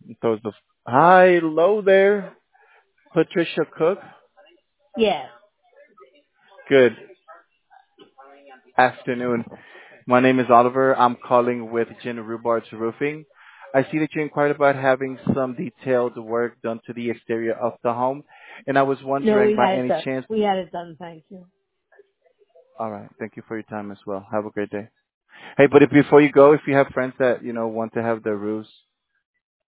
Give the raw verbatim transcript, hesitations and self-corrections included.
Those the Hi, hello there, Patricia Cook. Yes. Good afternoon. My name is Oliver. I'm calling with Jen Rubards Roofing. I see that you inquired about having some detailed work done to the exterior of the home, and I was No, wondering we by had it any done. chance. We had it done. Thank you. All right, thank you for your time as well. Have a great day. Hey, but if before you go, if you have friends that you know want to have their roofs